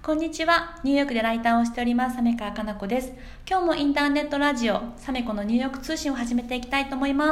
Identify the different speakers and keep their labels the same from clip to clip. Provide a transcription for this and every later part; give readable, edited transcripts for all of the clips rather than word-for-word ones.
Speaker 1: こんにちは。ニューヨークでライターをしております鮫川かな子です。今日もインターネットラジオサメコのニューヨーク通信を始めていきたいと思います。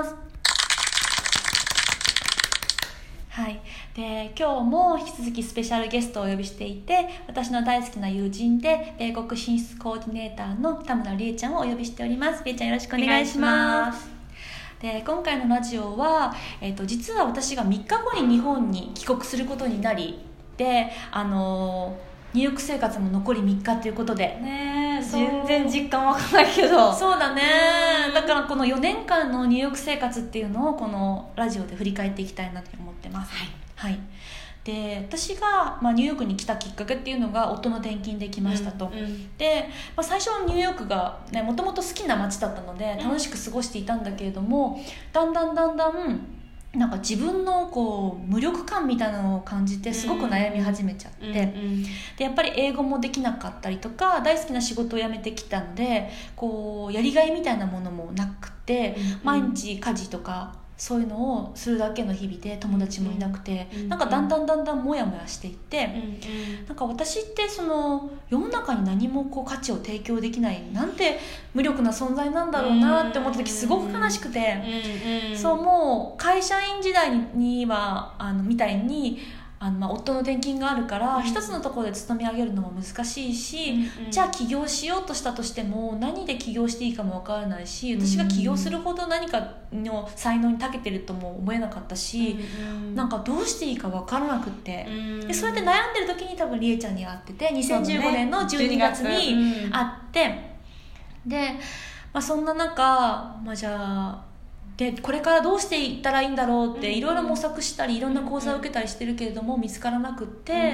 Speaker 1: はい、で今日も引き続きスペシャルゲストをお呼びしていて、私の大好きな友人で米国進出コーディネーターの田村理恵ちゃんをお呼びしております。理恵ちゃん、よろしくお願いします。で今回のラジオは、実は私が3日後に日本に帰国することになり、でニューヨーク生活も残り3日ということで
Speaker 2: ね、全然実感わかんないけど、
Speaker 1: そうだね。だからこの4年間のニューヨーク生活っていうのをこのラジオで振り返っていきたいなと思ってます。はい、で私が、ニューヨークに来たきっかけっていうのが夫の転勤で来ましたと、で、最初はニューヨークがもともと好きな街だったので楽しく過ごしていたんだけれども、だんだんなんか自分のこう無力感みたいなのを感じてすごく悩み始めちゃって、でやっぱり英語もできなかったりとか、大好きな仕事を辞めてきたのでこうやりがいみたいなものもなくて、毎日家事とかそういうのをするだけの日々で友達もいなくて、なんかだんだんモヤモヤしていって、なんか私ってその世の中に何もこう価値を提供できない、なんて無力な存在なんだろうなって思った時すごく悲しくて、そうもう会社員時代にはみたいに夫の転勤があるから一つのところで勤め上げるのも難しいし、じゃあ起業しようとしたとしても何で起業していいかも分からないし、私が起業するほど何かの才能に長けてるとも思えなかったし、なんかどうしていいか分からなくて、でそうやって悩んでる時に多分りえちゃんに会ってて、2015年の12月に会って、で、そんな中、じゃあでこれからどうしていったらいいんだろうっていろいろ模索したりいろんな講座を受けたりしてるけれども見つからなくって、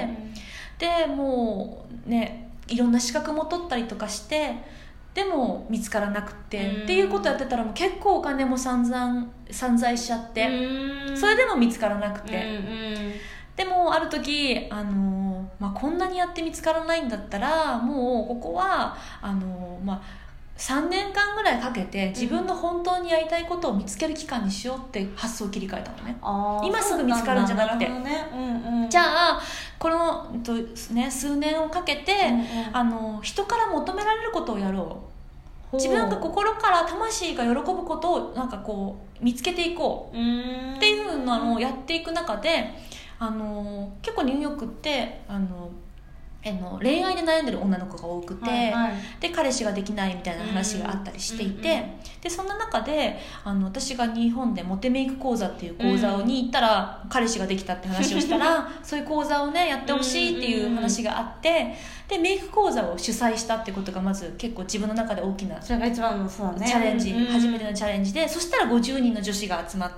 Speaker 1: でもうねいろんな資格も取ったりとかしてでも見つからなくて、っていうことやってたらもう結構お金も散財しちゃって、それでも見つからなくて、でもある時こんなにやって見つからないんだったらもうここは3年間ぐらいかけて自分の本当にやりたいことを見つける期間にしようって発想を切り替えたのね。今すぐ見つかるんじゃなくて、じゃあこの、数年をかけて、人から求められることをやろう、自分が心から魂が喜ぶことをなんかこう見つけていこうっていうのをやっていく中で、結構ニューヨークって恋愛で悩んでる女の子が多くて、で彼氏ができないみたいな話があったりしていて、でそんな中で私が日本でモテメイク講座っていう講座に行ったら、彼氏ができたって話をしたらそういう講座をねやってほしいっていう話があって、でメイク講座を主催したってことがまず結構自分の中で大きな
Speaker 2: それが一番のそうだね
Speaker 1: チャレンジ、初めてのチャレンジで、そしたら50人の女子が集まって、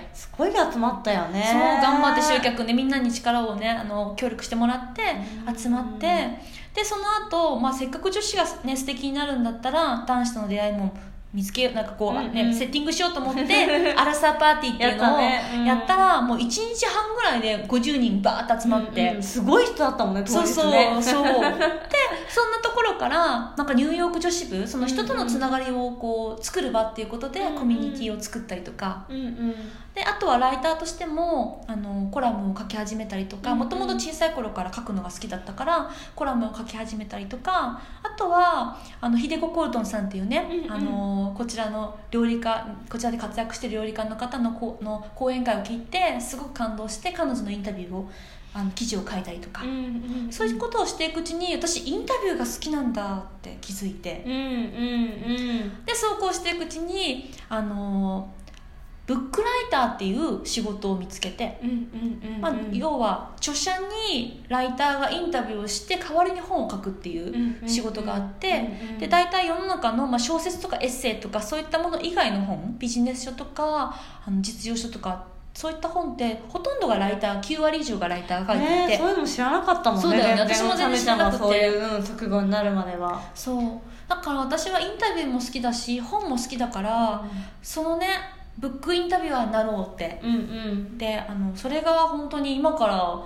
Speaker 2: すごい集まったよね。
Speaker 1: そう頑張って集客ね、みんなに力をね協力してもらって集まって、でその後、せっかく女子がね素敵になるんだったら男子との出会いも見つけよう、なんかこう、セッティングしようと思ってアラサーパーティーっていうのをやったら、もう1日半ぐらいで50人バーッと集まって、
Speaker 2: すごい人だったもんね当日ね。
Speaker 1: そうでそんなところからなんかニューヨーク女子部、その人とのつながりをこう作る場っていうことでコミュニティを作ったりとか、であとはライターとしてもコラムを書き始めたりとか、もともと小さい頃から書くのが好きだったからコラムを書き始めたりとか、あとはヒデコ・コルトンさんっていうね、こちらの料理家、こちらで活躍している料理家の方の講演会を聞いてすごく感動して、彼女のインタビューを記事を書いたりとか、そういうことをしていくうちに私インタビューが好きなんだって気づいて、でそうこうしていくうちにブックライターっていう仕事を見つけて、要は著者にライターがインタビューをして代わりに本を書くっていう仕事があって、で大体世の中の小説とかエッセイとかそういったもの以外の本、ビジネス書とか実用書とかそういった本ってほとんどがライター、9割以上がライターが書いていて、
Speaker 2: そういうの知らなかったもんね。
Speaker 1: そうだよね、私も全然知らなくて、
Speaker 2: そういう直後になるまでは。
Speaker 1: そうだから私はインタビューも好きだし本も好きだから、そのねブックインタビュアーになろうって、でそれが本当に今から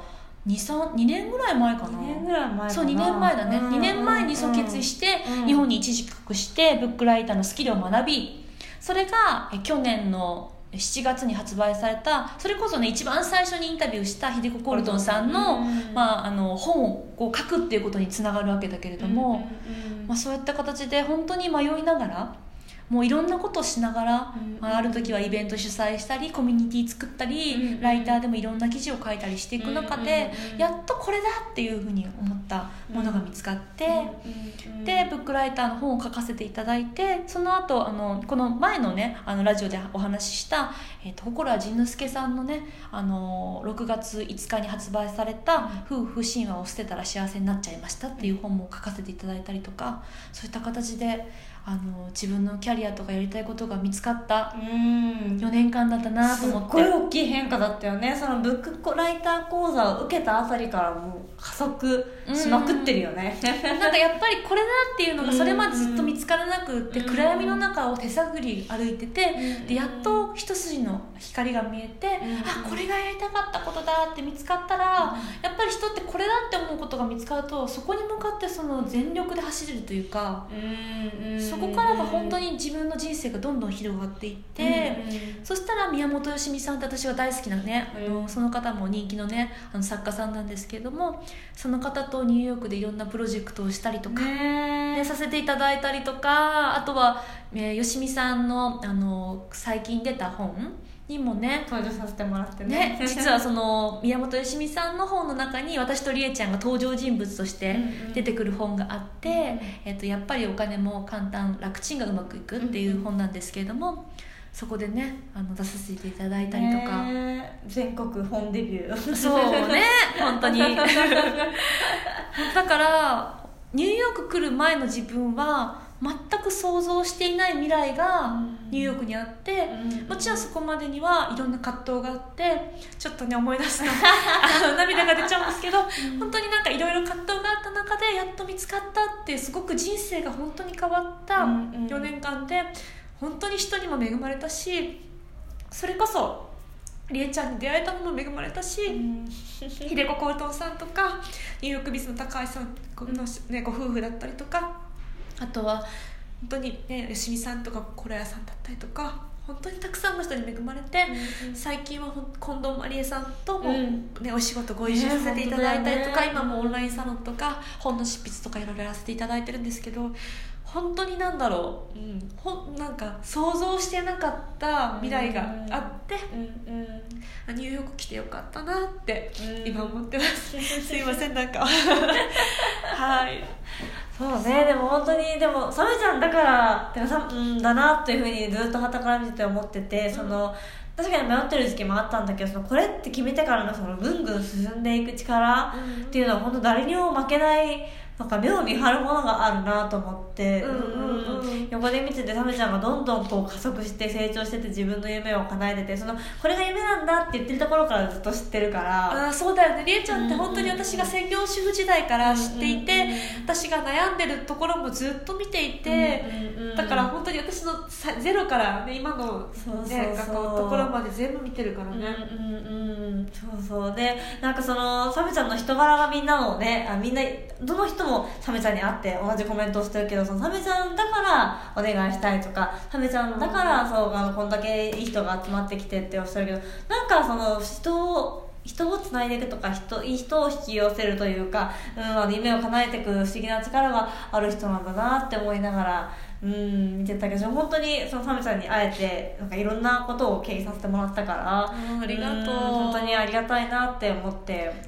Speaker 1: 2年ぐらい前かな。
Speaker 2: 2年ぐらい前かな。
Speaker 1: そう2年前だね、2年前にそう決意して、日本に一時帰国してブックライターのスキルを学び、それが去年の 7月に発売された、それこそね一番最初にインタビューしたヒデコ・コルトンさんの、本をこう書くっていうことにつながるわけだけれども、そういった形で本当に迷いながら、もういろんなことをしながら、ある時はイベント主催したりコミュニティ作ったり、ライターでもいろんな記事を書いたりしていく中で、やっとこれだっていうふうに思ったものが見つかって、でブックライターの本を書かせていただいて、その後この前のねラジオでお話しした、心は仁之助さんのね6月5日に発売された「夫婦神話を捨てたら幸せになっちゃいました」っていう本も書かせていただいたりとか、そういった形で自分のキャリアとかやりたいことが見つかった4年間だったなと思って、
Speaker 2: すっごい大きい変化だったよね。そのブックライター講座を受けたあたりからもう加速しまくってるよね。
Speaker 1: なんかやっぱりこれだっていうのがそれまでずっと見つからなくって、暗闇の中を手探り歩いてて、でやっと一筋の光が見えて、あこれがやりたかったことだって見つかったら、やっぱり人ってこれだって思うことが見つかると、そこに向かってその全力で走れるというか、そこからが本当に自分の人生がどんどん広がっていって、そしたら宮本よしみさんって私が大好きなね、その方も人気のね作家さんなんですけれども、その方とニューヨークでいろんなプロジェクトをしたりとか、させていただいたりとか、あとは、よしみさんの、最近出た本にもね
Speaker 2: 登場させてもらってね
Speaker 1: 実はその宮本よしみさんの本の中に私とりえちゃんが登場人物として出てくる本があって、やっぱりお金も簡単楽ちんがうまくいくっていう本なんですけれども、そこでね出させていただいたりとか、
Speaker 2: 全国本デビュー
Speaker 1: そうね本当にだからニューヨーク来る前の自分は全く想像していない未来がニューヨークにあって、もちろんそこまでにはいろんな葛藤があって、ちょっとね思い出すと涙が出ちゃうんですけど、本当になんかいろいろ葛藤があった中でやっと見つかったっていう、すごく人生が本当に変わった4年間で、本当に人にも恵まれたし、それこそりえちゃんに出会えたのも恵まれたし、ひでこコルトンさんとかニューヨークビズの高橋さんの、ね、ご夫婦だったりとか、あとは本当にねよしみさんとか心屋さんだったりとか、本当にたくさんの人に恵まれて、最近は近藤まりえさんとも、ね、お仕事ご一緒させていただいたりとか、今もオンラインサロンとか本の執筆とかいろいろやらせていただいてるんですけど、本当になんだろう、なんか想像してなかった未来があって、ニューヨーク来てよかったなって今思ってますすいませんなんかはい
Speaker 2: そうね。でも本当にでもサメちゃんだからだなというふうにずっと傍から見てて思ってて、その確かに迷ってる時期もあったんだけど、そのこれって決めてからのそのぐんぐん進んでいく力っていうのは本当誰にも負けない、なんか目を見張るものがあるなと思って、横で見ててサメちゃんがどんどんこう加速して成長してて、自分の夢を叶えてて、そのこれが夢なんだって言ってるところからずっと知ってるから。
Speaker 1: あ、そうだよね。りえちゃんって本当に私が専業主婦時代から知っていて、私が悩んでるところもずっと見ていて、だから本当に私のゼロから、ね、今の、ね、ところまで全部見てるからね。
Speaker 2: そうそうで、なんかそのサメちゃんの人柄がみんなのね、みんなどの人もサメちゃんに会って同じコメントをしてるけど、そのサメちゃんだからお願いしたいとか、サメちゃんだからそうこんだけいい人が集まってきてっておっしゃるけど、なんかその人をつないでいくとか、いい人を引き寄せるというか、夢を叶えていく不思議な力がある人なんだなって思いながら見てたけど、本当にそのサメちゃんに会えてなんかいろんなことを経験させてもらったから、
Speaker 1: ありがとう。
Speaker 2: 本当にありがたいなって思って。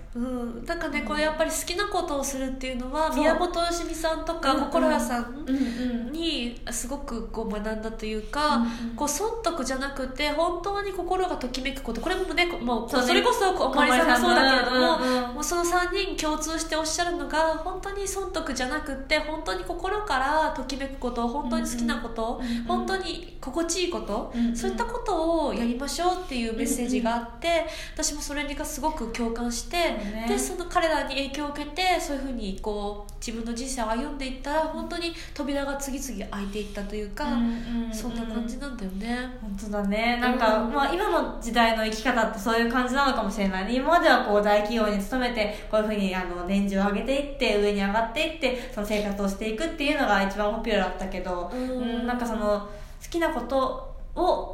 Speaker 1: なんかね、これやっぱり好きなことをするっていうのは宮本よしみさんとか心屋さんにすごくこう学んだというか、こう損得じゃなくて本当に心がときめくこと、これもね、もうそれこそこまりさんもそうだけれども、もうその3人共通しておっしゃるのが、本当に損得じゃなくて本当に心からときめくこと、本当に好きなこと、本当に心地いいこと、そういったことをやりましょうっていうメッセージがあって、私もそれがすごく共感して、でその彼らに影響を受けてそういうふうにこう自分の人生を歩んでいったら、本当に扉が次々開いていったというか、そんな感じなんだよね。
Speaker 2: 本当だね。なんか、今の時代の生き方ってそういう感じなのかもしれないね。今まではこう大企業に勤めてこういうふうに年次を上げていって上に上がっていってその生活をしていくっていうのが一番ポピュラーだったけど、なんかその好きなことを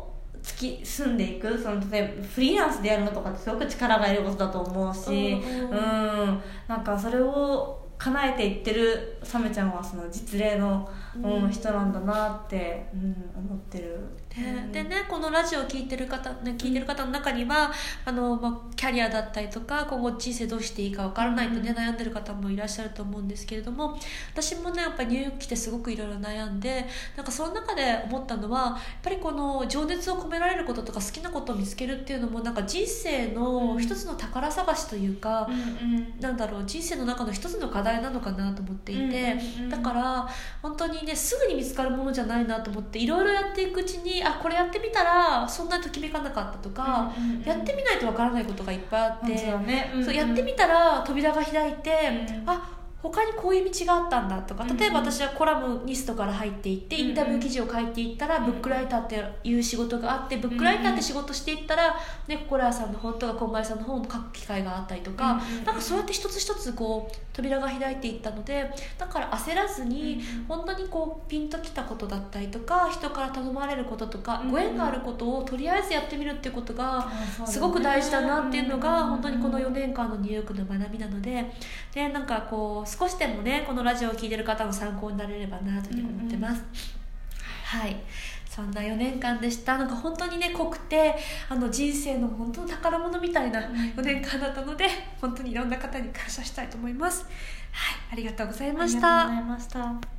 Speaker 2: 突き進んでいく、その例えばフリーランスでやるのとかってすごく力がいることだと思うし、なんかそれを叶えていってるサメちゃんはその実例の、人なんだなって、思ってる。
Speaker 1: でね、このラジオを聞いてる方の中にはキャリアだったりとか今後人生どうしていいか分からないとね、悩んでる方もいらっしゃると思うんですけれども、私もねやっぱりニューヨーク来てすごくいろいろ悩んで、なんかその中で思ったのはやっぱりこの情熱を込められることとか好きなことを見つけるっていうのもなんか人生の一つの宝探しというか、なんだろう、人生の中の一つの課題なのかなと思っていて、だから本当にねすぐに見つかるものじゃないなと思って、いろいろやっていくうちにこれやってみたらそんなときめかなかったとか、やってみないとわからないことがいっぱいあって、そうやってみたら扉が開いて、他にこういう道があったんだとか、例えば私はコラムニストから入っていってインタビュー記事を書いていったらブックライターっていう仕事があって、ブックライターって仕事していったら心屋さんの本とか今井さんの本を書く機会があったりとか、なんかそうやって一つ一つこう扉が開いていったので、だから焦らずに本当にこうピンときたことだったりとか、人から頼まれることとか、ご縁があることをとりあえずやってみるっていうことがすごく大事だなっていうのが本当にこの4年間のニューヨークの学びなので、なんかこう少しでもねこのラジオを聞いてる方の参考になれればなというふうに思ってます。はい、そんな4年間でした。なんか本当にね濃くて人生の本当の宝物みたいな4年間だったので、本当にいろんな方に感謝したいと思います。はい、ありがとうございました。
Speaker 2: ありがとうございました。